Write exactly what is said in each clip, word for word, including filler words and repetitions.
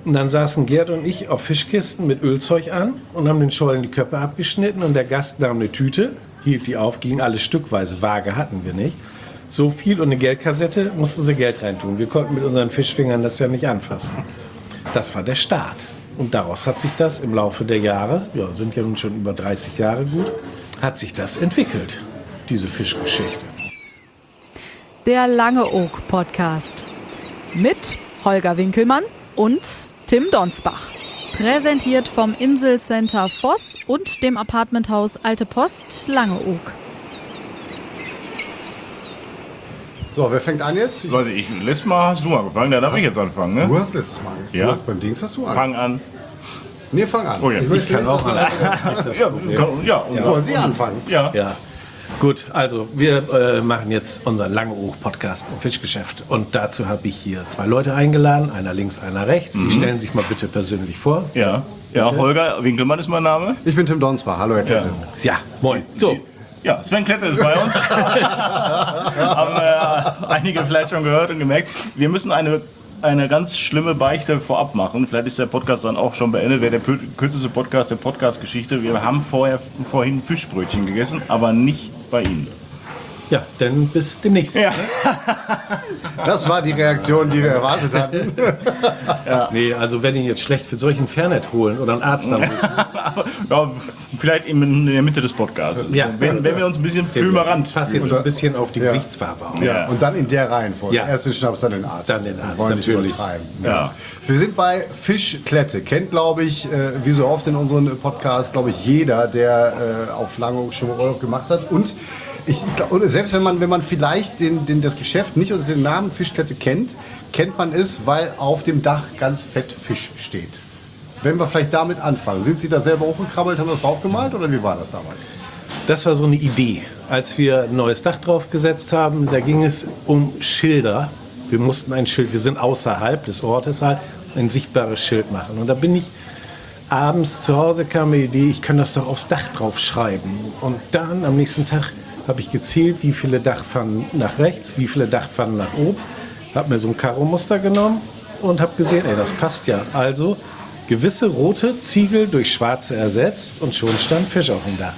Und dann saßen Gerd und ich auf Fischkisten mit Ölzeug an und haben den Schollen die Köpfe abgeschnitten und der Gast nahm eine Tüte, hielt die auf, ging alles stückweise, Waage hatten wir nicht. So viel und eine Geldkassette, mussten sie Geld reintun. Wir konnten mit unseren Fischfingern das ja nicht anfassen. Das war der Start. Und daraus hat sich das im Laufe der Jahre, ja, sind ja nun schon über dreißig Jahre gut, hat sich das entwickelt, diese Fischgeschichte. Der Langeoog Podcast mit Holger Winkelmann und Tim Donsbach. Präsentiert vom Inselcenter Voss und dem Apartmenthaus Alte Post Langeoog. So, wer fängt an jetzt? Ich Warte, ich, letztes Mal hast du angefangen, dann darf ich jetzt anfangen, ne? Du hast letztes Mal. Ja. Du hast beim Dings hast du Fang an. Nee, fang an. Oh ja. Ich, Ich kann auch an. Ja, kann, ja, und Wollen Sie anfangen? ja. Ja, gut, also wir äh, machen jetzt unseren Langeoog-Podcast im Fischgeschäft. Und dazu habe ich hier zwei Leute eingeladen, einer links, einer rechts. Sie stellen sich mal bitte persönlich vor. Ja, ja, Holger Winkelmann ist mein Name. Ich bin Tim Donsbach. Hallo, Herr Klette. Ja, moin. So, Ja, Sven Klette ist bei uns. Haben äh, einige vielleicht schon gehört und gemerkt. Wir müssen eine, eine ganz schlimme Beichte vorab machen. Vielleicht ist der Podcast dann auch schon beendet. Wäre der kürzeste Podcast der Podcast-Geschichte. Wir haben vorher, vorhin Fischbrötchen gegessen, aber nicht bei Ihnen. ja, dann bis demnächst. Ja. Das war die Reaktion, die wir erwartet hatten. Nee, also wenn ihr jetzt schlecht für solchen Fernet holen oder einen Arzt dann Ja, vielleicht in der Mitte des Podcasts. Ja. Wenn, wenn wir uns ein bisschen filmerant Pass jetzt so ein bisschen auf die Ja. Gesichtsfarbe auf. Ja. Und dann in der Reihenfolge. Ja. Erst den Schnaps, dann den Arzt. Dann den Arzt, Wir wollen nicht natürlich. übertreiben. Ja. Wir sind bei Fischklette. Kennt, glaube ich, äh, wie so oft in unseren Podcasts, glaube ich, jeder, der äh, auf Langeoog schon mal Urlaub gemacht hat. Und ich, ich glaub, oder selbst wenn man, wenn man vielleicht den, den, das Geschäft nicht unter dem Namen Fischklette kennt, kennt man es, weil auf dem Dach ganz fett Fisch steht. Wenn wir vielleicht damit anfangen. Sind Sie da selber hochgekrabbelt, haben das draufgemalt oder wie war das damals? Das war so eine Idee. Als wir ein neues Dach draufgesetzt haben, da ging es um Schilder. Wir mussten ein Schild, wir sind außerhalb des Ortes halt, ein sichtbares Schild machen. Und da bin ich abends zu Hause, kam mir die Idee, ich kann das doch aufs Dach draufschreiben. Und dann am nächsten Tag habe ich gezählt, wie viele Dachpfannen nach rechts, wie viele Dachpfannen nach oben. Habe mir so ein Karo-Muster genommen und habe gesehen, ey, das passt ja. Also gewisse rote Ziegel durch schwarze ersetzt und schon stand Fisch auf dem Dach.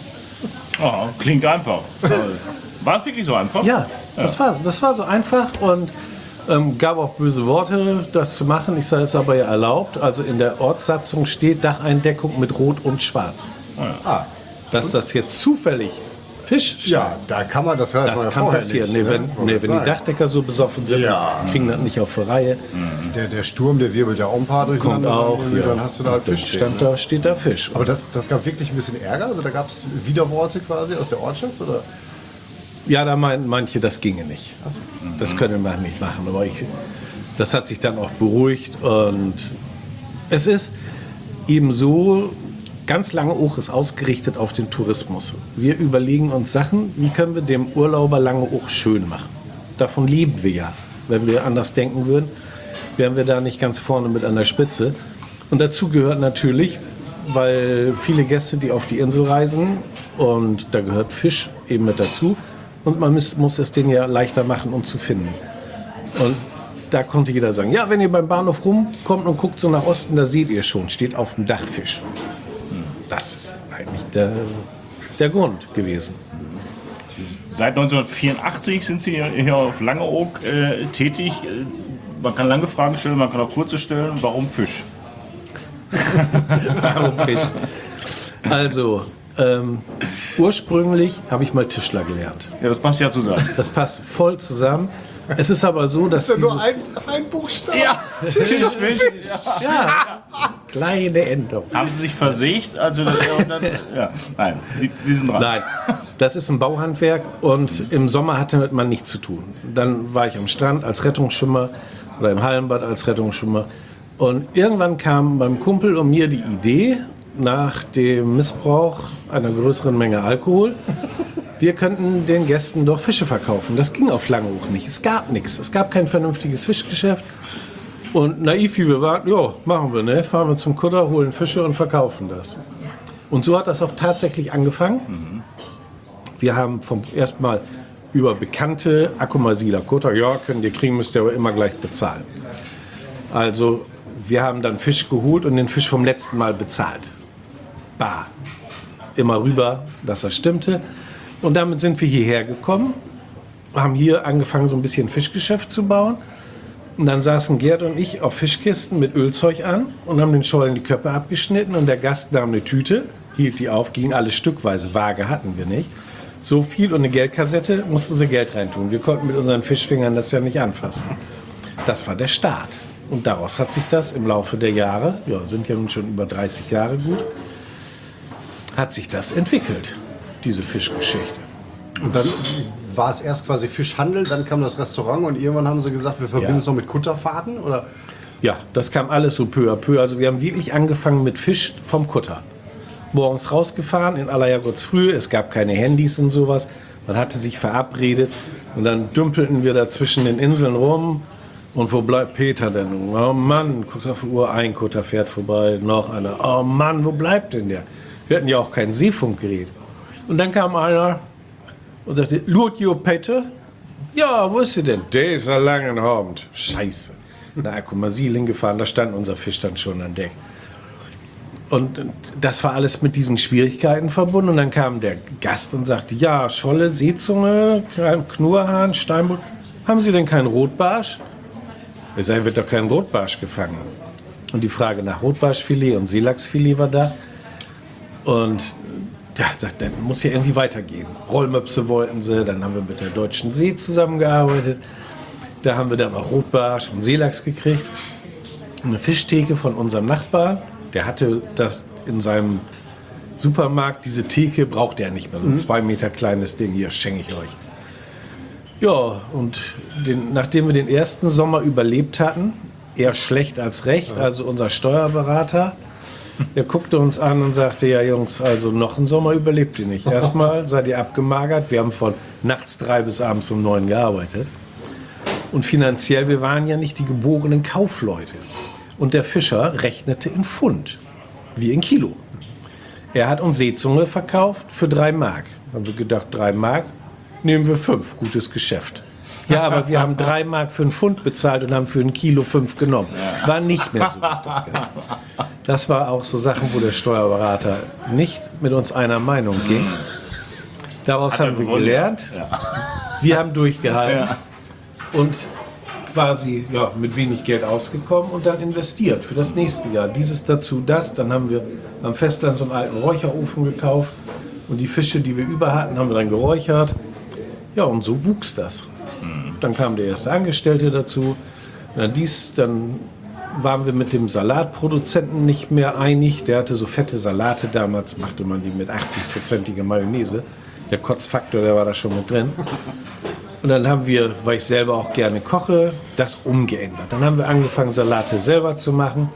Oh, klingt einfach. War es wirklich so einfach? Ja, das war, das war so einfach und ähm, gab auch böse Worte, das zu machen. Ich sage, es ist aber ja erlaubt. Also in der Ortssatzung steht Dacheindeckung mit Rot und Schwarz. Ah, Dass das jetzt zufällig Fisch steht, ja, da kann man, das hört man das ja kann vorher passieren. nicht. Nee, wenn, ne? nee, wenn die Wollte ich Dachdecker so besoffen sind, Ja. kriegen das nicht auf die Reihe. Der, der Sturm, der wirbelt ja auch ein paar Kommt durcheinander. auch. Dann, Ja. dann hast du da halt Dann Fisch stehen. stand Ne? da, steht da Fisch. Aber das, das gab wirklich ein bisschen Ärger? Also da gab es Widerworte quasi aus der Ortschaft? Oder? Ja, da meinten manche, das ginge nicht. Das können wir nicht machen. Aber ich, das hat sich dann auch beruhigt. Und es ist eben so, ganz Langeoog ist ausgerichtet auf den Tourismus. Wir überlegen uns Sachen, wie können wir dem Urlauber Langeoog schön machen. Davon leben wir ja. Wenn wir anders denken würden, wären wir da nicht ganz vorne mit an der Spitze. Und dazu gehört natürlich, weil viele Gäste, die auf die Insel reisen, und da gehört Fisch eben mit dazu, und man muss, muss es denen ja leichter machen, um zu finden. Und da konnte jeder sagen, ja, wenn ihr beim Bahnhof rumkommt und guckt so nach Osten, da seht ihr schon, steht auf dem Dach Fisch. Das ist eigentlich der, der Grund gewesen. Seit neunzehnhundertvierundachtzig sind Sie hier auf Langeoog äh, tätig. Äh, Man kann lange Fragen stellen, man kann auch kurze stellen. Warum Fisch? Warum Fisch? Also, ähm, ursprünglich habe ich mal Tischler gelernt. Ja, das passt ja zusammen. Das passt voll zusammen. Es ist aber so, dass Das ist ja nur dieses- ein, ein Buchstabe. Ja, Fisch, Fisch. ja, kleine Endorphin. Haben Sie sich versägt? Also, und dann, ja, nein, Sie, Sie sind dran. Nein, das ist ein Bauhandwerk und im Sommer hatte man nichts zu tun. Dann war ich am Strand als Rettungsschwimmer oder im Hallenbad als Rettungsschwimmer. Und irgendwann kam beim Kumpel und mir die Idee, nach dem Missbrauch einer größeren Menge Alkohol, wir könnten den Gästen doch Fische verkaufen. Das ging auf Langeoog nicht. Es gab nichts. Es gab kein vernünftiges Fischgeschäft. Und naiv wie wir waren, ja, machen wir, ne? Fahren wir zum Kutter, holen Fische und verkaufen das. Und so hat das auch tatsächlich angefangen. Wir haben vom ersten Mal über bekannte Akkumasiler Kutter, ja, können die kriegen, müsst ihr aber immer gleich bezahlen. Also wir haben dann Fisch geholt und den Fisch vom letzten Mal bezahlt. Bar. Immer rüber, dass das stimmte. Und damit sind wir hierher gekommen, haben hier angefangen, so ein bisschen Fischgeschäft zu bauen. Und dann saßen Gerd und ich auf Fischkisten mit Ölzeug an und haben den Schollen die Köpfe abgeschnitten. Und der Gast nahm eine Tüte, hielt die auf, ging alles stückweise. Waage hatten wir nicht. So viel und eine Geldkassette, mussten sie Geld reintun. Wir konnten mit unseren Fischfingern das ja nicht anfassen. Das war der Start. Und daraus hat sich das im Laufe der Jahre, ja, sind ja nun schon über dreißig Jahre gut, hat sich das entwickelt, diese Fischgeschichte. Und dann war es erst quasi Fischhandel, dann kam das Restaurant und irgendwann haben sie gesagt, wir verbinden Ja. es noch mit Kutterfahrten, oder? Ja, das kam alles so peu à peu. Also wir haben wirklich angefangen mit Fisch vom Kutter. Morgens rausgefahren in aller Herrgottsfrühe, es gab keine Handys und sowas. Man hatte sich verabredet und dann dümpelten wir da zwischen den Inseln rum. Und wo bleibt Peter denn? Oh Mann, guckst auf die Uhr, ein Kutter fährt vorbei, noch einer. Oh Mann, wo bleibt denn der? Wir hatten ja auch kein Seefunkgerät. Und dann kam einer und sagte, Lut jo Peter? Ja, wo ist sie denn? Der ist ein langen Abend. Scheiße. Na, guck mal, Sieling gefahren, da stand unser Fisch dann schon an Deck. Und das war alles mit diesen Schwierigkeiten verbunden. Und dann kam der Gast und sagte, ja, Scholle, Seezunge, Knurrhahn, Steinbutt, haben Sie denn keinen Rotbarsch? Ich sage, wird doch kein Rotbarsch gefangen. Und die Frage nach Rotbarschfilet und Seelachsfilet war da. Und ja, sagt, dann muss ja irgendwie weitergehen. Rollmöpse wollten sie, dann haben wir mit der Deutschen See zusammengearbeitet. Da haben wir dann auch Rotbarsch und Seelachs gekriegt. Eine Fischtheke von unserem Nachbarn, der hatte das in seinem Supermarkt, diese Theke braucht er nicht mehr. So ein zwei Meter kleines Ding, hier schenke ich euch. Ja, und den, nachdem wir den ersten Sommer überlebt hatten, eher schlecht als recht, also unser Steuerberater, der guckte uns an und sagte, ja Jungs, also noch einen Sommer überlebt ihr nicht. Erstmal seid ihr abgemagert, wir haben von nachts drei bis abends um neun gearbeitet. Und finanziell, wir waren ja nicht die geborenen Kaufleute. Und der Fischer rechnete in Pfund, wie in Kilo. Er hat uns Seezunge verkauft für drei Mark. Haben wir gedacht, drei Mark, nehmen wir fünf, gutes Geschäft. Ja, aber wir haben drei Mark für einen Pfund bezahlt und haben für ein Kilo fünf genommen. War nicht mehr so gut, das Ganze. Das war auch so Sachen, wo der Steuerberater nicht mit uns einer Meinung ging. Daraus Hat er haben wir gewonnen, gelernt. ja. Wir haben durchgehalten Ja. und quasi ja, mit wenig Geld ausgekommen und dann investiert für das nächste Jahr. Dieses dazu, das. Dann haben wir am Festland so einen alten Räucherofen gekauft und die Fische, die wir über hatten, haben wir dann geräuchert. Ja, und so wuchs das. Dann kam der erste Angestellte dazu. Dann, dies, dann waren wir mit dem Salatproduzenten nicht mehr einig. Der hatte so fette Salate. Damals machte man die mit achtzig-prozentiger Mayonnaise. Der Kotzfaktor, der war da schon mit drin. Und dann haben wir, weil ich selber auch gerne koche, das umgeändert. Dann haben wir angefangen, Salate selber zu machen.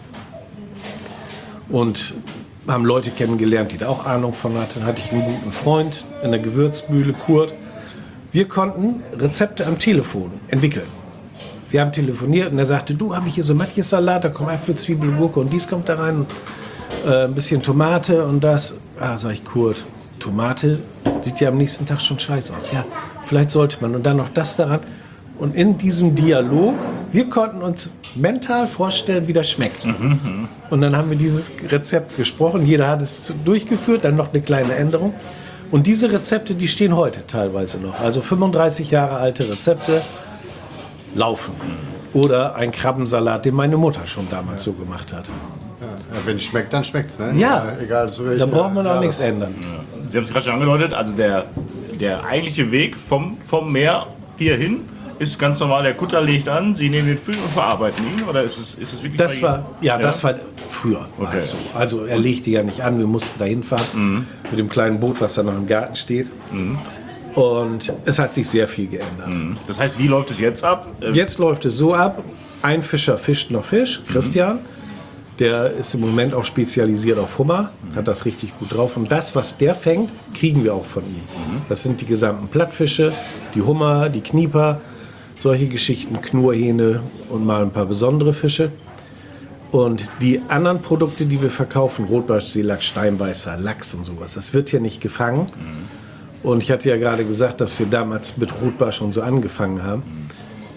Und haben Leute kennengelernt, die da auch Ahnung von hatten. Dann hatte ich einen guten Freund in der Gewürzmühle, Kurt. Wir konnten Rezepte am Telefon entwickeln. Wir haben telefoniert und er sagte, du, habe ich hier so Matjes-Salat, da kommen Äpfel, Zwiebel, Gurke und dies kommt da rein. Und, äh, ein bisschen Tomate und das. Ah, sag ich, Kurt, Tomate sieht ja am nächsten Tag schon scheiße aus. Ja, vielleicht sollte man. Und dann noch das daran. Und in diesem Dialog, wir konnten uns mental vorstellen, wie das schmeckt. Mhm. Und dann haben wir dieses Rezept gesprochen. Jeder hat es durchgeführt, dann noch eine kleine Änderung. Und diese Rezepte, die stehen heute teilweise noch. Also fünfunddreißig Jahre alte Rezepte laufen. Oder ein Krabbensalat, den meine Mutter schon damals so gemacht hat. Ja, wenn es schmeckt, dann schmeckt es. Ne? Ja, egal, so da braucht man auch ja, nichts das- ändern. Sie haben es gerade schon angedeutet, also der, der eigentliche Weg vom, vom Meer hier hin ist ganz normal, der Kutter legt an, Sie nehmen den Fisch und verarbeiten ihn, oder ist es, ist es wirklich Das bei war, Ihnen? ja, das war früher. Okay. Weißt du. Also er legte ja nicht an, wir mussten da hinfahren Mhm. mit dem kleinen Boot, was da noch im Garten steht. Und es hat sich sehr viel geändert. Das heißt, wie läuft es jetzt ab? Äh, Jetzt läuft es so ab, ein Fischer fischt noch Fisch, Christian. Der ist im Moment auch spezialisiert auf Hummer, hat das richtig gut drauf. Und das, was der fängt, kriegen wir auch von ihm. Das sind die gesamten Plattfische, die Hummer, die Knieper, solche Geschichten, Knurrhähne und mal ein paar besondere Fische. Und die anderen Produkte, die wir verkaufen, Rotbarsch, Seelachs, Steinbeißer, Lachs und sowas, das wird hier nicht gefangen. Und ich hatte ja gerade gesagt, dass wir damals mit Rotbarsch und so angefangen haben.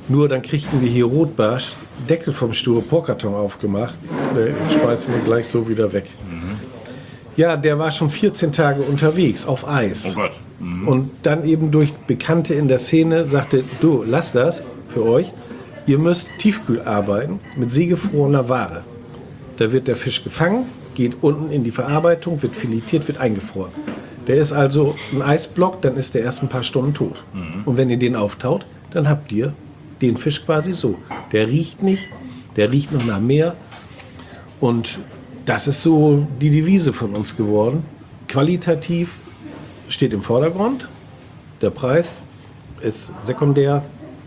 Nur dann kriegten wir hier Rotbarsch, Deckel vom Styroporkarton aufgemacht, den speisen wir gleich so wieder weg. Mhm. Ja, der war schon vierzehn Tage unterwegs auf Eis. Oh Gott. Mhm. Und dann eben durch Bekannte in der Szene sagte, du, lasst das für euch. Ihr müsst tiefkühl arbeiten mit seegefrorener Ware. Da wird der Fisch gefangen, geht unten in die Verarbeitung, wird filetiert, wird eingefroren. Der ist also ein Eisblock, dann ist der erst ein paar Stunden tot. Mhm. Und wenn ihr den auftaut, dann habt ihr den Fisch quasi so. Der riecht nicht, der riecht noch nach Meer. Und das ist so die Devise von uns geworden. Qualitativ steht im Vordergrund, der Preis ist sekundär.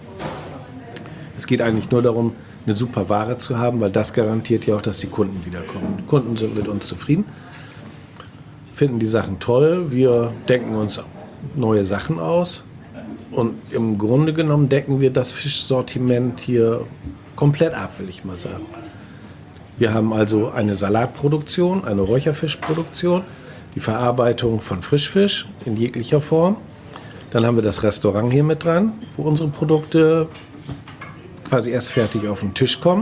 Es geht eigentlich nur darum, eine super Ware zu haben, weil das garantiert ja auch, dass die Kunden wiederkommen. Die Kunden sind mit uns zufrieden, finden die Sachen toll, wir denken uns neue Sachen aus und im Grunde genommen decken wir das Fischsortiment hier komplett ab, will ich mal sagen. Wir haben also eine Salatproduktion, eine Räucherfischproduktion, die Verarbeitung von Frischfisch in jeglicher Form. Dann haben wir das Restaurant hier mit dran, wo unsere Produkte quasi erst fertig auf den Tisch kommen.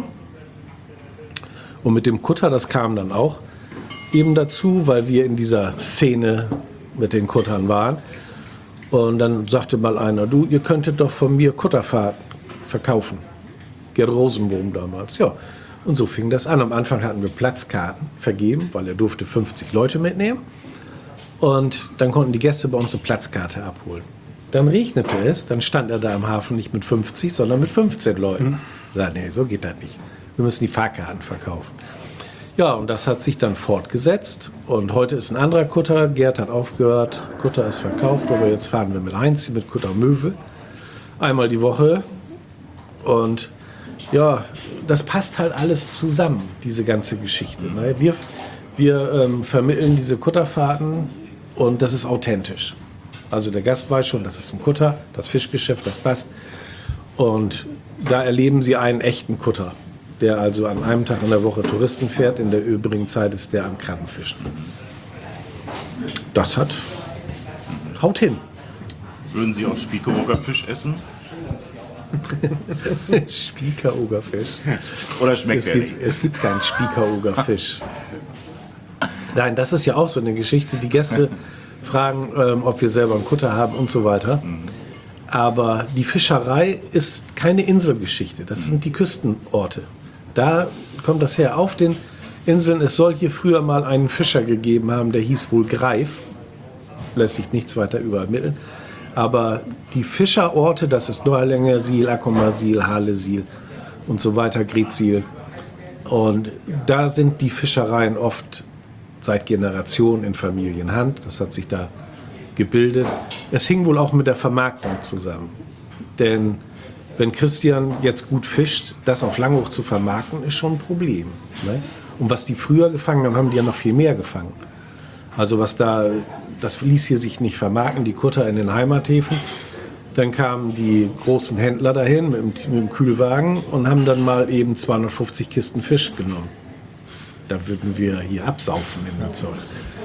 Und mit dem Kutter, das kam dann auch eben dazu, weil wir in dieser Szene mit den Kuttern waren. Und dann sagte mal einer, du, ihr könntet doch von mir Kutterfahrt verkaufen. Gerd Rosenbohm damals, ja. Und so fing das an. Am Anfang hatten wir Platzkarten vergeben, weil er durfte fünfzig Leute mitnehmen. Und dann konnten die Gäste bei uns eine Platzkarte abholen. Dann regnete es, dann stand er da im Hafen nicht mit fünfzig, sondern mit fünfzehn Leuten. Mhm. Sag, nee, so geht das nicht. Wir müssen die Fahrkarten verkaufen. Ja, und das hat sich dann fortgesetzt. Und heute ist ein anderer Kutter. Gerd hat aufgehört. Kutter ist verkauft. Aber jetzt fahren wir mit Heinz, mit Kutter Möwe. Einmal die Woche. Und ja, das passt halt alles zusammen, diese ganze Geschichte. Ne? Wir, wir ähm, vermitteln diese Kutterfahrten und das ist authentisch. Also der Gast weiß schon, das ist ein Kutter, das Fischgeschäft, das passt. Und da erleben Sie einen echten Kutter, der also an einem Tag in der Woche Touristen fährt. In der übrigen Zeit ist der am Krabbenfischen. Das hat, haut hin. Würden Sie auch Spiekeroger Fisch essen? Spiekerogerfisch. Oder schmeckt es der gibt, nicht? Es gibt keinen Spiekerogerfisch. Nein, das ist ja auch so eine Geschichte. Die Gäste fragen, ähm, ob wir selber einen Kutter haben und so weiter. Mhm. Aber die Fischerei ist keine Inselgeschichte. Das sind die Küstenorte. Da kommt das her. Auf den Inseln, es soll hier früher mal einen Fischer gegeben haben, der hieß wohl Greif. Lässt sich nichts weiter übermitteln. Aber die Fischerorte, das ist Neuerlängersiel, Accomersiel, Halesiel und so weiter, Greetsiel. Und da sind die Fischereien oft seit Generationen in Familienhand. Das hat sich da gebildet. Es hing wohl auch mit der Vermarktung zusammen. Denn wenn Christian jetzt gut fischt, das auf Langhoch zu vermarkten, ist schon ein Problem. Ne? Und was die früher gefangen haben, haben die ja noch viel mehr gefangen. Also was da, das ließ hier sich nicht vermarkten, die Kutter in den Heimathäfen. Dann kamen die großen Händler dahin mit dem, mit dem Kühlwagen und haben dann mal eben zweihundertfünfzig Kisten Fisch genommen. Da würden wir hier absaufen in der Zoll.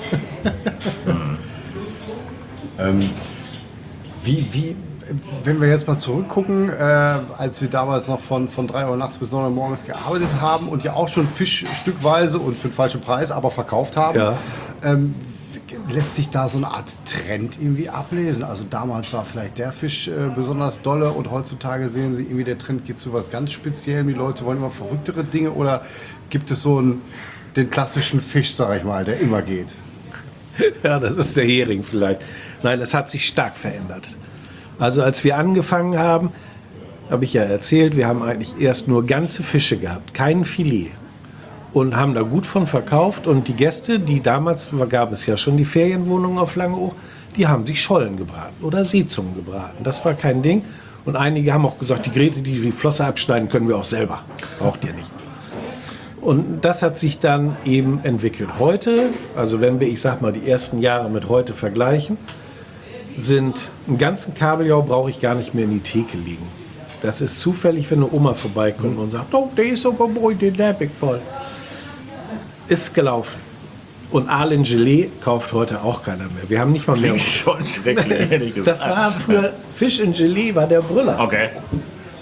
ähm, wie, wie, wenn wir jetzt mal zurückgucken, äh, als Sie damals noch von, von drei Uhr nachts bis neun Uhr morgens gearbeitet haben und ja auch schon Fisch stückweise und für den falschen Preis aber verkauft haben, ja. ähm, lässt sich da so eine Art Trend irgendwie ablesen? Also damals war vielleicht der Fisch äh, besonders dolle und heutzutage sehen Sie irgendwie, der Trend geht zu was ganz Speziellem. Die Leute wollen immer verrücktere Dinge oder gibt es so einen, den klassischen Fisch, sag ich mal, der immer geht? Ja, das ist der Hering vielleicht. Nein, es hat sich stark verändert. Also als wir angefangen haben, habe ich ja erzählt, wir haben eigentlich erst nur ganze Fische gehabt, kein Filet. Und haben da gut von verkauft. Und die Gäste, die damals, gab es ja schon die Ferienwohnungen auf Langeoog, die haben sich Schollen gebraten oder Seezungen gebraten. Das war kein Ding. Und einige haben auch gesagt, die Grete, die die Flosse abschneiden, können wir auch selber. Braucht ihr nicht. Und das hat sich dann eben entwickelt. Heute, also wenn wir, ich sag mal, die ersten Jahre mit heute vergleichen, sind einen ganzen Kabeljau brauche ich gar nicht mehr in die Theke legen. Das ist zufällig, wenn eine Oma vorbeikommt und sagt, oh, der ist aber wohl den Lehrbeck voll. Ist gelaufen. Und Aal in Gelee kauft heute auch keiner mehr. Wir haben nicht mal mehr. Schon schrecklich, ehrlich gesagt. Das war früher, Fisch in Gelee war der Brüller. Okay.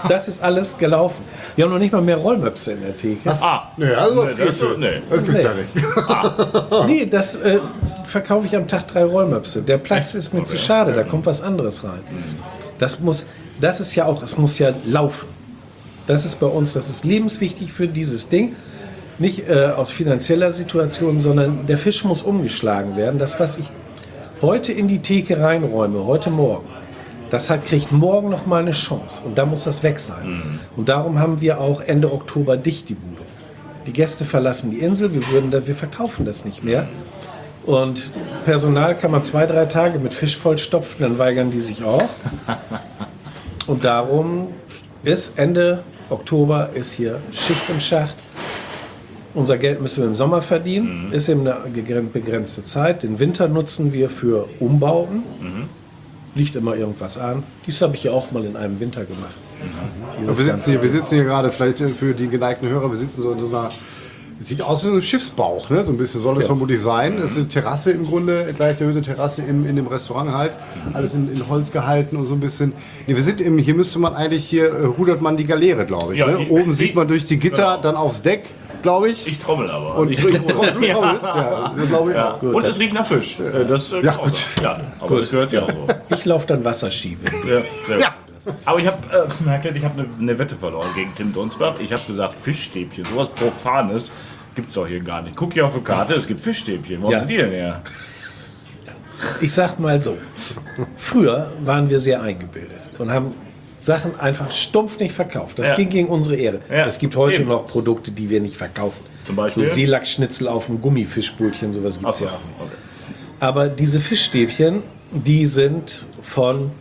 Das ist alles gelaufen. Wir haben noch nicht mal mehr Rollmöpse in der Theke. Ah, Nee, also nee, das, nee. das gibt's Nee. ja nicht. Nee, das äh, verkaufe ich am Tag drei Rollmöpse. Der Platz ist mir zu schade, da kommt was anderes rein. Das muss, das ist ja auch, es muss ja laufen. Das ist bei uns, das ist lebenswichtig für dieses Ding. Nicht äh, aus finanzieller Situation, sondern der Fisch muss umgeschlagen werden. Das, was ich heute in die Theke reinräume, heute Morgen, das hat, kriegt morgen noch mal eine Chance. Und da muss das weg sein. Mhm. Und darum haben wir auch Ende Oktober dicht die Bude. Die Gäste verlassen die Insel, wir, würden da, wir verkaufen das nicht mehr. Und Personal kann man zwei, drei Tage mit Fisch vollstopfen, dann weigern die sich auch. Und darum ist Ende Oktober ist hier Schicht im Schacht. Unser Geld müssen wir im Sommer verdienen, mhm. ist eben eine begrenzte Zeit. Den Winter nutzen wir für Umbauten. Mhm. Liegt immer irgendwas an. Dies habe ich ja auch mal in einem Winter gemacht. Mhm. Wir sitzen, hier, wir sitzen hier gerade, vielleicht für die geneigten Hörer, wir sitzen so in so einer, es sieht aus wie so ein Schiffsbauch, ne? So ein bisschen soll es ja. vermutlich sein. Es ist eine Terrasse im Grunde, gleich erhöhte Terrasse in, in dem Restaurant halt. Alles in, in Holz gehalten und so ein bisschen. Nee, wir sind im, hier müsste man eigentlich, hier äh, rudert man die Galeere, glaube ich. Ja, ne? ich, Oben ich, sieht man durch die Gitter, genau. dann aufs Deck, glaube ich. Ich trommel aber. Und ich, du, du, du trommelst, ja. Das glaube ich ja. auch. Gut, und das- es riecht nach Fisch. Äh, Das, äh, Ja, auch gut. so. Ja, aber das gehört ja auch so. Ich laufe dann Wasserski. Ja, sehr Ja. gut. Aber ich habe, äh, Herr Klett, ich habe eine, eine Wette verloren gegen Tim Donsbach. Ich habe gesagt, Fischstäbchen, sowas Profanes gibt's doch hier gar nicht. Guck hier auf die Karte, es gibt Fischstäbchen. Warum Ja. sind die denn her? Ich sag mal so, früher waren wir sehr eingebildet und haben Sachen einfach stumpf nicht verkauft. Das Ja. ging gegen unsere Ehre. Ja, Es gibt heute eben. noch Produkte, die wir nicht verkaufen. Zum Beispiel? So Seelachsschnitzel auf dem Gummifischbrötchen, sowas gibt es Achso, ja auch nicht. okay. Aber diese Fischstäbchen, die sind von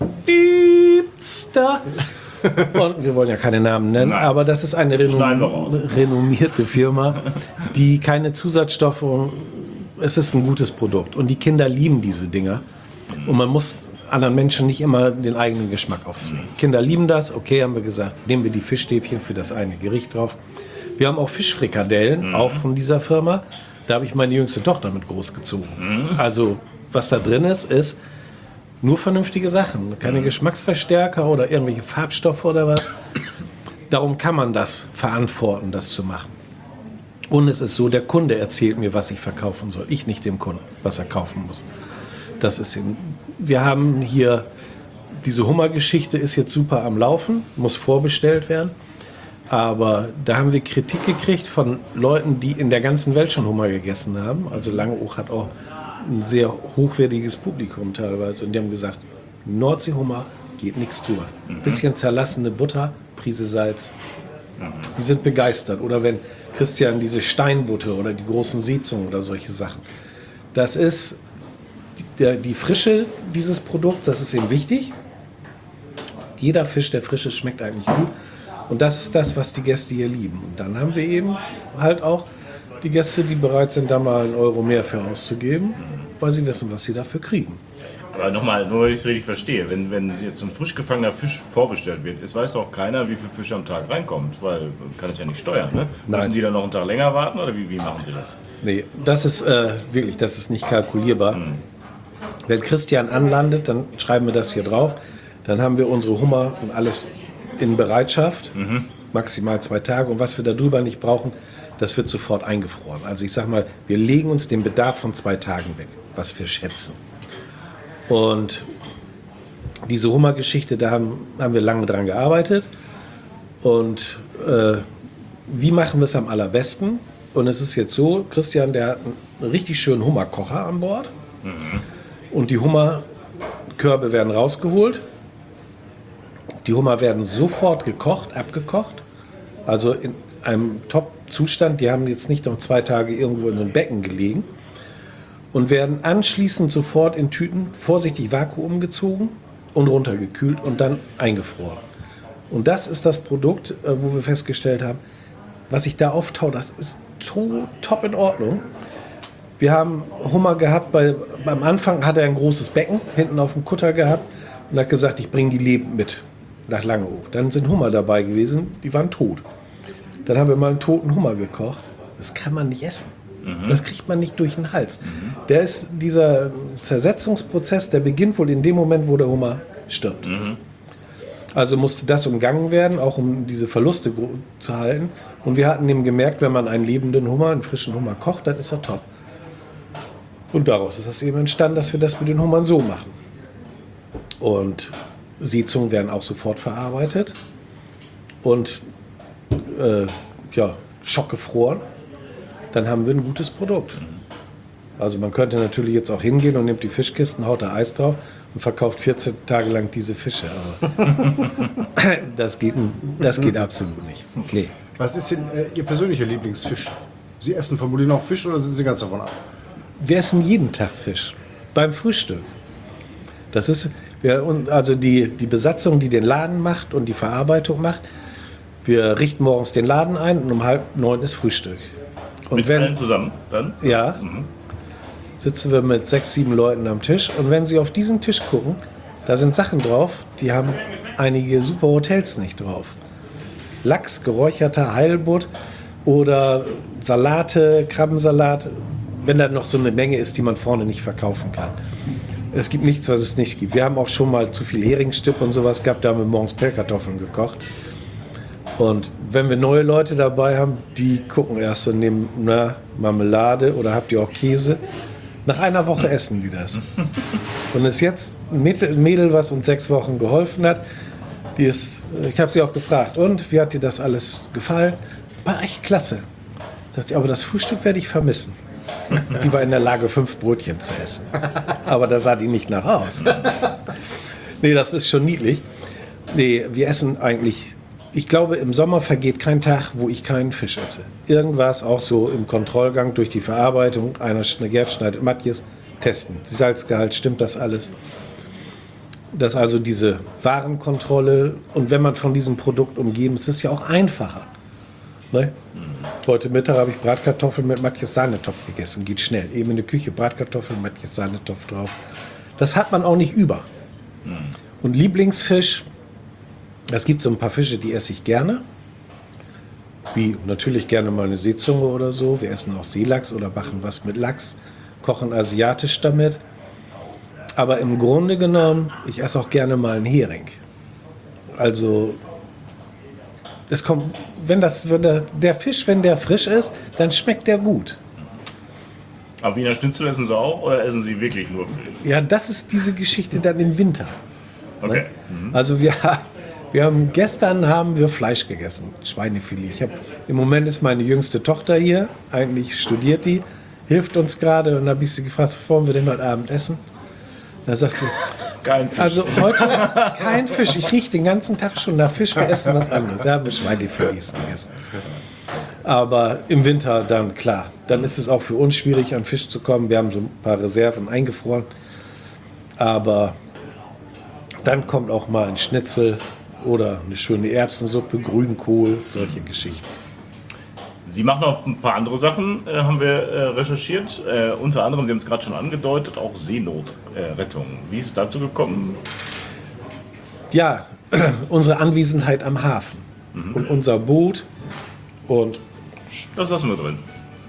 Piepster. Und wir wollen ja keine Namen nennen, Nein. aber das ist eine Schneiden wir renom raus. renommierte Firma, die keine Zusatzstoffe, es ist ein gutes Produkt. Und die Kinder lieben diese Dinger. Und man muss anderen Menschen nicht immer den eigenen Geschmack aufzwingen. Kinder lieben das, okay, haben wir gesagt, nehmen wir die Fischstäbchen für das eine Gericht drauf. Wir haben auch Fischfrikadellen, auch von dieser Firma. Da habe ich meine jüngste Tochter mit großgezogen. Also, was da drin ist, ist nur vernünftige Sachen. Keine Geschmacksverstärker oder irgendwelche Farbstoffe oder was. Darum kann man das verantworten, das zu machen. Und es ist so, der Kunde erzählt mir, was ich verkaufen soll. Ich nicht dem Kunden, was er kaufen muss. Das ist eben, wir haben hier, diese Hummergeschichte ist jetzt super am Laufen, muss vorbestellt werden. Aber da haben wir Kritik gekriegt von Leuten, die in der ganzen Welt schon Hummer gegessen haben. Also Langeoog hat auch ein sehr hochwertiges Publikum teilweise. Und die haben gesagt, Nordseehummer geht nichts drüber. Bisschen zerlassene Butter, Prise Salz. Die sind begeistert. Oder wenn Christian diese Steinbutter oder die großen Seezungen oder solche Sachen. Das ist die, der, die Frische dieses Produkts, das ist ihm wichtig. Jeder Fisch, der frisch ist, schmeckt eigentlich gut. Und das ist das, was die Gäste hier lieben. Und dann haben wir eben halt auch die Gäste, die bereit sind, da mal einen Euro mehr für auszugeben, weil sie wissen, was sie dafür kriegen. Aber nochmal, nur wenn ich es richtig verstehe, wenn, wenn jetzt ein frisch gefangener Fisch vorbestellt wird, es weiß doch keiner, wie viel Fisch am Tag reinkommt, weil man kann es ja nicht steuern. Ne? Nein. Müssen die dann noch einen Tag länger warten oder wie, wie machen sie das? Nee, das ist äh, wirklich, das ist nicht kalkulierbar. Wenn Christian anlandet, dann schreiben wir das hier drauf. Dann haben wir unsere Hummer und alles in Bereitschaft, maximal zwei Tage. Und was wir darüber nicht brauchen, das wird sofort eingefroren. Also ich sag mal, wir legen uns den Bedarf von zwei Tagen weg, was wir schätzen. Und diese Hummergeschichte, da haben, haben wir lange dran gearbeitet. Und äh, wie machen wir es am allerbesten? Und es ist jetzt so, Christian, der hat einen richtig schönen Hummerkocher an Bord. Und die Hummerkörbe werden rausgeholt. Die Hummer werden sofort gekocht, abgekocht. Also in einem Top-Zustand. Die haben jetzt nicht noch zwei Tage irgendwo in so einem Becken gelegen. Und werden anschließend sofort in Tüten vorsichtig Vakuum gezogen und runtergekühlt und dann eingefroren. Und das ist das Produkt, wo wir festgestellt haben, was sich da auftaut, das ist to top in Ordnung. Wir haben Hummer gehabt, bei, beim Anfang hat er ein großes Becken hinten auf dem Kutter gehabt und hat gesagt, ich bringe die lebend mit nach Langeoog. Dann sind Hummer dabei gewesen, die waren tot. Dann haben wir mal einen toten Hummer gekocht. Das kann man nicht essen. Das kriegt man nicht durch den Hals. Der ist, dieser Zersetzungsprozess, der beginnt wohl in dem Moment, wo der Hummer stirbt. Also musste das umgangen werden, auch um diese Verluste gro- zu halten. Und wir hatten eben gemerkt, wenn man einen lebenden Hummer, einen frischen Hummer kocht, dann ist er top. Und daraus ist das eben entstanden, dass wir das mit den Hummern so machen. Und Seezungen werden auch sofort verarbeitet und äh, ja, schockgefroren. Dann haben wir ein gutes Produkt. Also man könnte natürlich jetzt auch hingehen und nimmt die Fischkisten, haut da Eis drauf und verkauft vierzehn Tage lang diese Fische. Aber das geht, das geht absolut nicht. Nee. Was ist denn äh, Ihr persönlicher Lieblingsfisch? Sie essen vermutlich noch Fisch oder sind Sie ganz davon ab? Wir essen jeden Tag Fisch. Beim Frühstück. Das ist, wir, und also die, die Besatzung, die den Laden macht und die Verarbeitung macht, wir richten morgens den Laden ein und um halb neun ist Frühstück. Und Mit wenn, allen zusammen dann? ja, sitzen wir mit sechs, sieben Leuten am Tisch. Und wenn Sie auf diesen Tisch gucken, da sind Sachen drauf, die haben einige super Hotels nicht drauf. Lachs, geräucherter Heilbutt oder Salate, Krabbensalat, wenn da noch so eine Menge ist, die man vorne nicht verkaufen kann. Es gibt nichts, was es nicht gibt. Wir haben auch schon mal zu viel Heringsstipp und sowas gehabt, da haben wir morgens Pellkartoffeln gekocht. Und wenn wir neue Leute dabei haben, die gucken erst und nehmen, na, Marmelade oder habt ihr auch Käse? Nach einer Woche essen die das. Und es ist jetzt ein Mädel, ein Mädel, was uns sechs Wochen geholfen hat. Die ist, ich habe sie auch gefragt, und wie hat dir das alles gefallen? War echt klasse. Sagt sie, aber das Frühstück werde ich vermissen. Die war in der Lage, fünf Brötchen zu essen. Aber da sah die nicht nach aus. Nee, das ist schon niedlich. Nee, wir essen eigentlich, ich glaube, im Sommer vergeht kein Tag, wo ich keinen Fisch esse. Irgendwas auch so im Kontrollgang durch die Verarbeitung. Einer Gerd schneidet Matjes, testen. Salzgehalt, stimmt das alles? Das ist also diese Warenkontrolle. Und wenn man von diesem Produkt umgeben ist, ist es ja auch einfacher. Ne? Heute Mittag habe ich Bratkartoffeln mit Matjes Sahnetopf gegessen. Geht schnell. Eben in der Küche Bratkartoffeln, Matjes Sahnetopf drauf. Das hat man auch nicht über. Und Lieblingsfisch, es gibt so ein paar Fische, die esse ich gerne. Wie natürlich gerne mal eine Seezunge oder so. Wir essen auch Seelachs oder machen was mit Lachs. Kochen asiatisch damit. Aber im Grunde genommen, ich esse auch gerne mal einen Hering. Also es kommt, wenn das, wenn der, der Fisch, wenn der frisch ist, dann schmeckt der gut. Aber Wiener Schnitzel essen Sie auch oder essen Sie wirklich nur Fisch? Ja, das ist diese Geschichte dann im Winter. Okay. Ne? Also wir, wir haben gestern haben wir Fleisch gegessen, Schweinefilet. Ich hab, im Moment ist meine jüngste Tochter hier, eigentlich studiert die, hilft uns gerade, und da habe ich sie gefragt, was wollen wir denn heute Abend essen? Da sagt sie, Kein Fisch. also heute kein Fisch. Ich rieche den ganzen Tag schon nach Fisch. Wir essen was anderes. Ja, wir Schweinefilet gegessen. Aber im Winter dann klar. Dann ist es auch für uns schwierig, an Fisch zu kommen. Wir haben so ein paar Reserven eingefroren. Aber dann kommt auch mal ein Schnitzel oder eine schöne Erbsensuppe, Grünkohl, solche Geschichten. Sie machen auch ein paar andere Sachen, äh, haben wir äh, recherchiert. Äh, unter anderem, Sie haben es gerade schon angedeutet, auch Seenotrettung. Äh, Wie ist es dazu gekommen? Ja, unsere Anwesenheit am Hafen mhm. und unser Boot und Das lassen wir drin.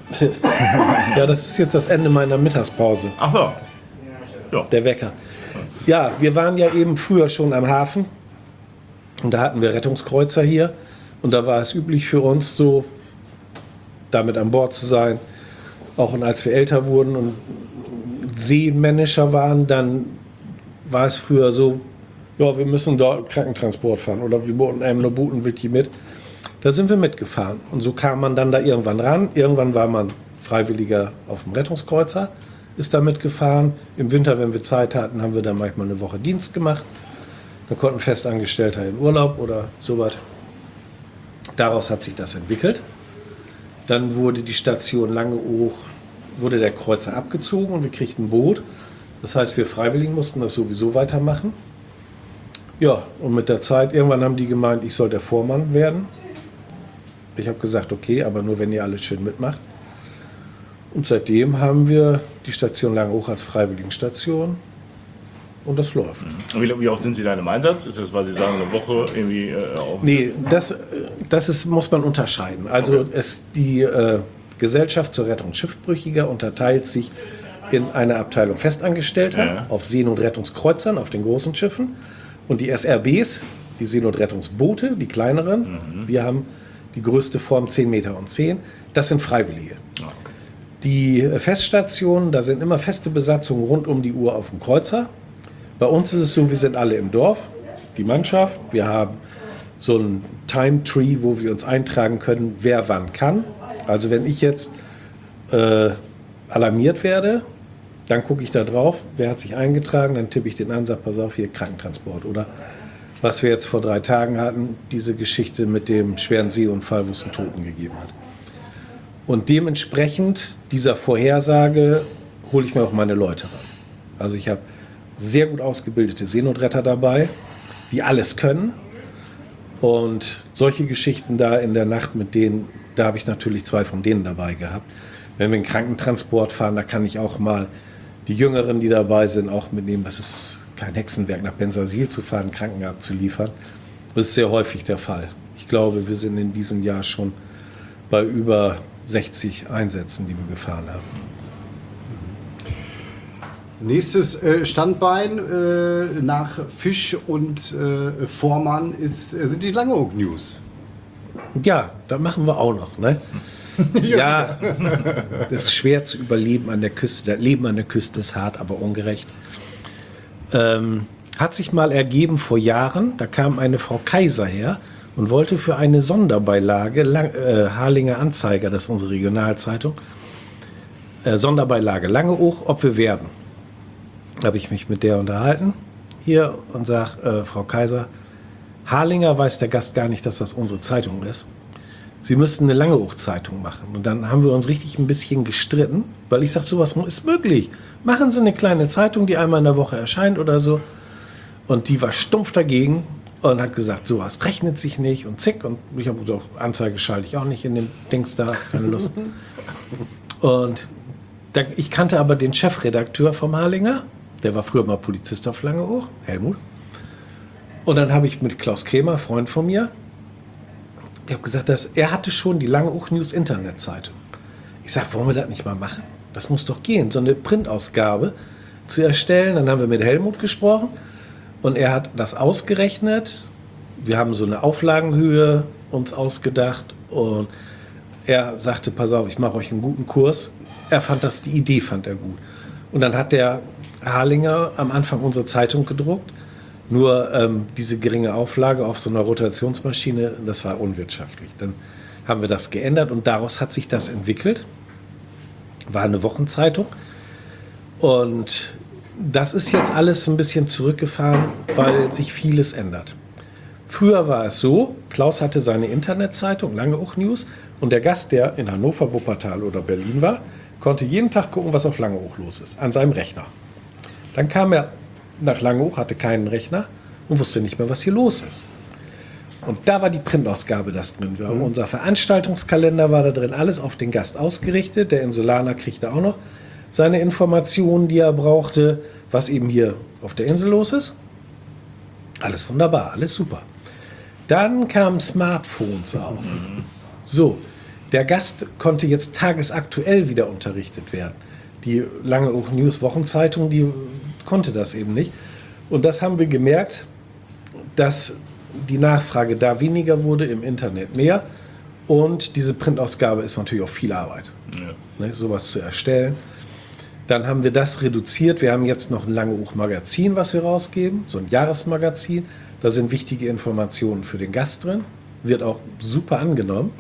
ja, das ist jetzt das Ende meiner Mittagspause. Ach so. Ja. Der Wecker. Ja, wir waren ja eben früher schon am Hafen und da hatten wir Rettungskreuzer hier und da war es üblich für uns so, damit an Bord zu sein. Auch und als wir älter wurden und seemännischer waren, dann war es früher so, ja, wir müssen dort Krankentransport fahren oder wir boten einem nur Butenwitty mit. Da sind wir mitgefahren und so kam man dann da irgendwann ran. Irgendwann war man Freiwilliger auf dem Rettungskreuzer, ist da mitgefahren. Im Winter, wenn wir Zeit hatten, haben wir dann manchmal eine Woche Dienst gemacht. Dann konnten Festangestellter in Urlaub oder sowas. Daraus hat sich das entwickelt. Dann wurde die Station Langeoog, wurde der Kreuzer abgezogen und wir kriegten ein Boot. Das heißt, wir Freiwilligen mussten das sowieso weitermachen. Ja, und mit der Zeit, irgendwann haben die gemeint, ich soll der Vormann werden. Ich habe gesagt, okay, aber nur, wenn ihr alles schön mitmacht. Und seitdem haben wir die Station Langeoog als Freiwilligenstation. Und das läuft. Und wie, wie oft sind Sie da im Einsatz? Ist das, weil Sie sagen, eine Woche irgendwie äh, auch? Nee, das, das ist, muss man unterscheiden. Also Okay. es, die äh, Gesellschaft zur Rettung Schiffbrüchiger unterteilt sich in eine Abteilung Festangestellter Ja. auf Seen- und Rettungskreuzern, auf den großen Schiffen. Und die S R Bs, die Seenotrettungsboote, die kleineren. Mhm. Wir haben die größte Form zehn Meter und zehn. Das sind Freiwillige. Ah, okay. Die Feststationen, da sind immer feste Besatzungen rund um die Uhr auf dem Kreuzer. Bei uns ist es so, wir sind alle im Dorf, die Mannschaft. Wir haben so ein Time-Tree, wo wir uns eintragen können, wer wann kann. Also wenn ich jetzt äh, alarmiert werde, dann gucke ich da drauf, wer hat sich eingetragen, dann tippe ich den an, sage, pass auf, hier Krankentransport. Oder was wir jetzt vor drei Tagen hatten, diese Geschichte mit dem schweren Seeunfall, wo es einen Toten gegeben hat. Und dementsprechend dieser Vorhersage hole ich mir auch meine Leute ran. Also ich habe sehr gut ausgebildete Seenotretter dabei, die alles können. Und solche Geschichten da in der Nacht mit denen, da habe ich natürlich zwei von denen dabei gehabt. Wenn wir einen Krankentransport fahren, da kann ich auch mal die Jüngeren, die dabei sind, auch mitnehmen. Das ist kein Hexenwerk, nach Bensersiel zu fahren, Kranken abzuliefern. Das ist sehr häufig der Fall. Ich glaube, wir sind in diesem Jahr schon bei über sechzig Einsätzen, die wir gefahren haben. Nächstes äh, Standbein äh, nach Fisch und äh, Vormann ist, äh, sind die Langeoog News. Ja, da machen wir auch noch. Ne? Ja, das ist schwer zu überleben an der Küste. Das Leben an der Küste ist hart, aber ungerecht. Ähm, hat sich mal ergeben vor Jahren, da kam eine Frau Kaiser her und wollte für eine Sonderbeilage, Lang, äh, Harlinger Anzeiger, das ist unsere Regionalzeitung, äh, Sonderbeilage Langeoog, ob wir werden. Da habe ich mich mit der unterhalten hier und sage, äh, Frau Kaiser, Harlinger weiß der Gast gar nicht, dass das unsere Zeitung ist. Sie müssten eine Langeoog-Zeitung machen. Und dann haben wir uns richtig ein bisschen gestritten, weil ich sage, sowas ist möglich. Machen Sie eine kleine Zeitung, die einmal in der Woche erscheint oder so. Und die war stumpf dagegen und hat gesagt, sowas rechnet sich nicht und zick. Und ich habe gesagt, Anzeige schalte ich auch nicht in dem Dings da, keine Lust. Und da, ich kannte aber den Chefredakteur vom Harlinger, der war früher mal Polizist auf Langeoog, Helmut. Und dann habe ich mit Klaus Krämer, Freund von mir, ich habe gesagt, dass er hatte schon die Langeoog News Internetzeitung. Ich sage, wollen wir das nicht mal machen? Das muss doch gehen, so eine Printausgabe zu erstellen. Dann haben wir mit Helmut gesprochen und er hat das ausgerechnet. Wir haben so eine Auflagenhöhe uns ausgedacht und er sagte, pass auf, ich mache euch einen guten Kurs. Er fand das, die Idee fand er gut. Und dann hat der Harlinger am Anfang unsere Zeitung gedruckt. Nur ähm, diese geringe Auflage auf so einer Rotationsmaschine, das war unwirtschaftlich. Dann haben wir das geändert und daraus hat sich das entwickelt. War eine Wochenzeitung. Und das ist jetzt alles ein bisschen zurückgefahren, weil sich vieles ändert. Früher war es so, Klaus hatte seine Internetzeitung, Langeoog News, und der Gast, der in Hannover, Wuppertal oder Berlin war, konnte jeden Tag gucken, was auf Langeoog los ist, an seinem Rechner. Dann kam er nach Langeoog, hatte keinen Rechner und wusste nicht mehr, was hier los ist. Und da war die Printausgabe das drin. Mhm. Unser Veranstaltungskalender war da drin, alles auf den Gast ausgerichtet. Der Insulaner kriegte auch noch seine Informationen, die er brauchte, was eben hier auf der Insel los ist. Alles wunderbar, alles super. Dann kamen Smartphones auf. Mhm. So, der Gast konnte jetzt tagesaktuell wieder unterrichtet werden. Die Langeoog News Wochenzeitung, die konnte das eben nicht. Und das haben wir gemerkt, dass die Nachfrage da weniger wurde, im Internet mehr. Und diese Printausgabe ist natürlich auch viel Arbeit, ja. ne, sowas zu erstellen. Dann haben wir das reduziert. Wir haben jetzt noch ein Langeoog Magazin, was wir rausgeben, so ein Jahresmagazin. Da sind wichtige Informationen für den Gast drin. Wird auch super angenommen.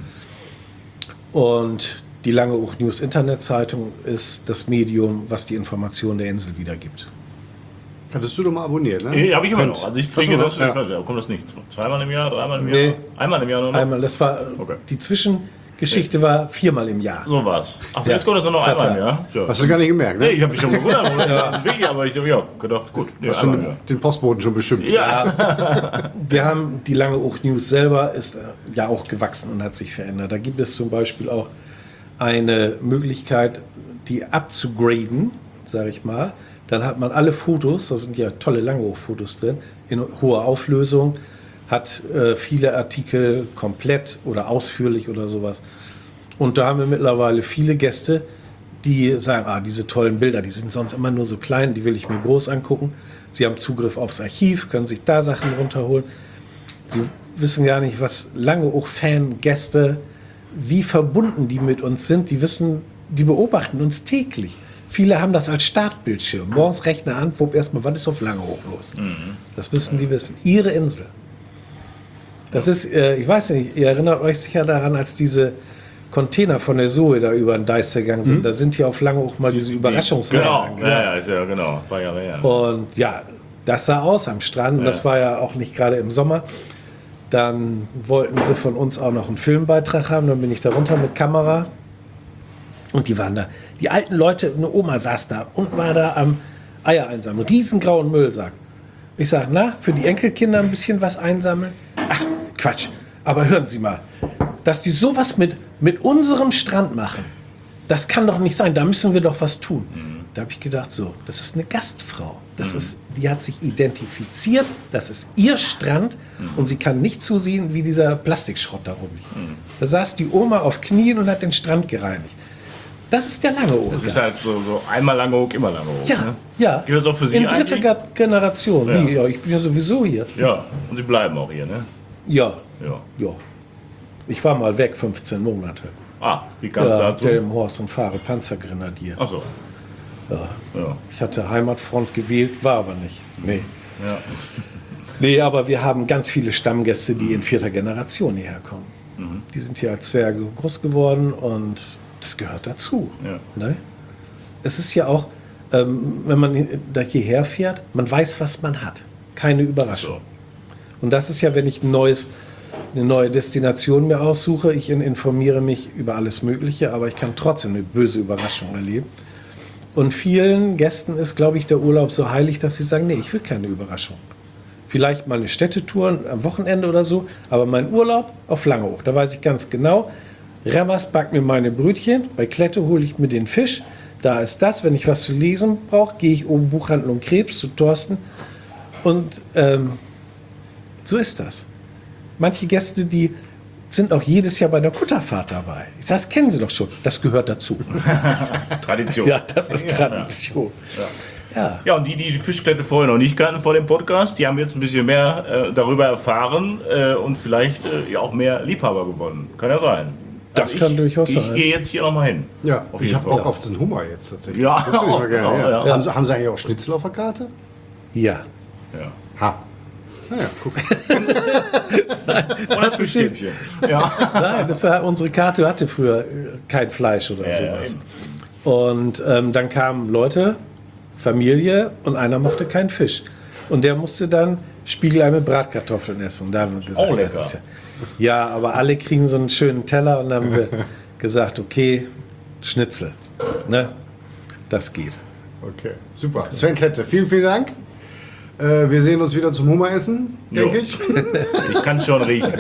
Und die Langeoog News Internetzeitung ist das Medium, was die Informationen der Insel wiedergibt. Hattest du doch mal abonniert, ne? Nee, habe ich immer Könnt. noch. Also ich kriege das, ja. ich weiß, ja, kommt das nicht zweimal im Jahr, dreimal im Jahr? Nee. Einmal im Jahr nur noch? Einmal, das war, Okay. Die Zwischengeschichte nee. war viermal im Jahr. So war's. Ach so, Ja. jetzt kommt das nur noch einmal im Jahr? Ja. Hast du gar nicht gemerkt, ne? Nee, ich habe mich schon gewundert. ja. Wirklich, aber ich habe ja gedacht, gut. Nee, Hast du einmal im den, Jahr. den Postboten schon beschimpft? Ja. Wir haben die Langeoog News selber ist äh, ja auch gewachsen und hat sich verändert. Da gibt es zum Beispiel auch eine Möglichkeit, die abzugraden, sage ich mal. Dann hat man alle Fotos, da sind ja tolle Langeoog-Fotos drin, in hoher Auflösung, hat äh, viele Artikel komplett oder ausführlich oder sowas. Und da haben wir mittlerweile viele Gäste, die sagen, ah, diese tollen Bilder, die sind sonst immer nur so klein, die will ich mir groß angucken. Sie haben Zugriff aufs Archiv, können sich da Sachen runterholen. Sie wissen gar nicht, was Langeoog-Fan-Gäste, wie verbunden die mit uns sind. Die wissen, die beobachten uns täglich. Viele haben das als Startbildschirm. Morgens Rechner an, wupp erstmal, was ist auf Langeoog los? Mhm. Das müssen die wissen. Ihre Insel. Das ist, äh, ich weiß nicht, ihr erinnert euch sicher daran, als diese Container von der Zoe da über den Deis gegangen sind. Mhm. Da sind hier auf Langeoog mal diese Überraschungsreihen. Genau, ja, ja, ist ja, genau. War ja, ja. Und ja, das sah aus am Strand. Und ja. das war ja auch nicht gerade im Sommer. Dann wollten sie von uns auch noch einen Filmbeitrag haben. Dann bin ich da runter mit Kamera. Und die waren da. Die alten Leute, eine Oma saß da und war da am Eier einsammeln. Riesengrauen Müllsack. Ich sage, na, für die Enkelkinder ein bisschen was einsammeln? Ach, Quatsch. Aber hören Sie mal, dass die sowas mit, mit unserem Strand machen, das kann doch nicht sein. Da müssen wir doch was tun. Mhm. Da habe ich gedacht, so, das ist eine Gastfrau. Das mhm. ist, die hat sich identifiziert. Das ist ihr Strand. Mhm. Und sie kann nicht zusehen, wie dieser Plastikschrott da rumliegt. Mhm. Da saß die Oma auf Knien und hat den Strand gereinigt. Das ist der Langeoog. Das ist halt so, so einmal Langeoog, immer Langeoog. Ja, ne? ja. Geht das auch für Sie in dritter eigentlich? Generation. Ja. Wie, ja, ich bin ja sowieso hier. Ja, und Sie bleiben auch hier, ne? Ja. Ja. ja. Ich war mal weg, fünfzehn Monate. Ah, wie kam es ja, dazu? Delmenhorst und fahre Panzergrenadier. Ach so. Ja. Ja. Ich hatte Heimatfront gewählt, war aber nicht. Nee. Ja. Nee, aber wir haben ganz viele Stammgäste, die in vierter Generation hierher kommen. Mhm. Die sind hier als Zwerge groß geworden und das gehört dazu. Ja. Ne? Es ist ja auch, ähm, wenn man da hierher fährt, man weiß, was man hat. Keine Überraschung. So. Und das ist ja, wenn ich ein neues, eine neue Destination mir aussuche, ich informiere mich über alles Mögliche, aber ich kann trotzdem eine böse Überraschung erleben. Und vielen Gästen ist, glaube ich, der Urlaub so heilig, dass sie sagen, nee, ich will keine Überraschung. Vielleicht mal eine Städtetour am Wochenende oder so, aber mein Urlaub auf Langeoog, da weiß ich ganz genau, Remmers backt mir meine Brötchen, bei Klette hole ich mir den Fisch, da ist das, wenn ich was zu lesen brauche, gehe ich oben Buchhandlung Krebs zu Thorsten und ähm, so ist das. Manche Gäste, die sind auch jedes Jahr bei der Kutterfahrt dabei. Ich sage, das kennen Sie doch schon, das gehört dazu. Tradition. Ja, das ist Tradition. Ja. Ja. Ja, und die, die die Fischklette vorher noch nicht kannten vor dem Podcast, die haben jetzt ein bisschen mehr äh, darüber erfahren äh, und vielleicht äh, ja auch mehr Liebhaber gewonnen. Kann ja sein. Das Also kann ich, durchaus ich sein. Ich gehe jetzt hier nochmal hin. Ja, Auf ich jeden habe Fall. Bock auf diesen Hummer jetzt tatsächlich. Ja, das würde ich mal auch, gerne. auch, Ja. ja. Haben, Sie, haben Sie eigentlich auch Schnitzel auf der Karte? Ja. Ja. Ha. Naja, guck. Oder Fischstäbchen. Ja. Nein, das war, unsere Karte hatte früher kein Fleisch oder Ja, sowas. ja, Und ähm, dann kamen Leute, Familie und einer mochte keinen Fisch. Und der musste dann Spiegelei mit Bratkartoffeln essen. Und da haben wir gesagt, Auch lecker. das ist ja, ja, aber alle kriegen so einen schönen Teller und dann haben wir gesagt, okay, Schnitzel. Ne? Das geht. Okay, super. Sven Klette, vielen, vielen Dank. Äh, wir sehen uns wieder zum Hummeressen, denke Jo. ich. Ich kann es schon riechen.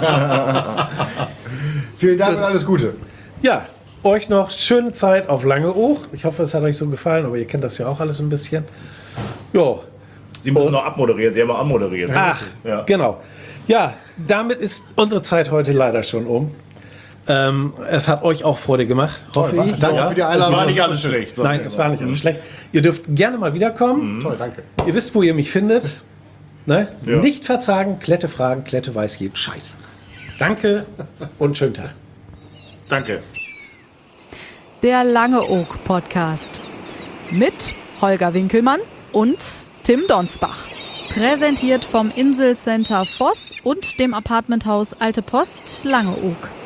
Vielen Dank und alles Gute. Ja, euch noch schöne Zeit auf Langeoog. Ich hoffe, es hat euch so gefallen, aber ihr kennt das ja auch alles ein bisschen. Ja. Sie müssen noch abmoderieren. Sie haben auch abmoderiert. Ach, Ja. genau. Ja, damit ist unsere Zeit heute leider schon um. Ähm, es hat euch auch Freude gemacht, hoffe Toll, ich. danke Ja. für die Es Einladung. war nicht alles schlecht. sondern- Nein, es war nicht alles schlecht. Ihr dürft gerne mal wiederkommen. Toll, danke. Ihr wisst, wo ihr mich findet. Ne? Ja. Nicht verzagen, Klette fragen, Klette weiß jeden Scheiß. Danke und schönen Tag. Danke. Der Langeoog Podcast mit Holger Winkelmann und Tim Donsbach. Präsentiert vom Inselcenter Voss und dem Apartmenthaus Alte Post Langeoog.